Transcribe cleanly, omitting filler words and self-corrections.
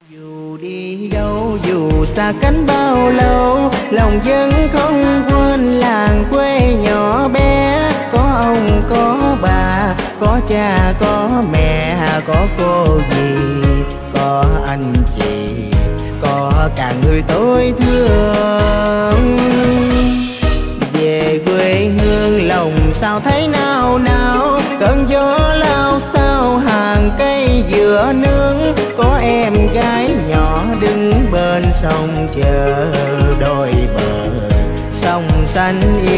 Dù đi đâu dù xa cánh bao lâu, lòng vẫn không quên làng quê nhỏ bé. Có ông có bà, có cha có mẹ, có cô dì, có anh chị, có cả người tôi thương. Về quê hương lòng sao thấy nao nao, cơn gió lao sao hàng cây dừa nương. Có em gái nhỏ đứng bên sông chờ đôi bờ, sông xanh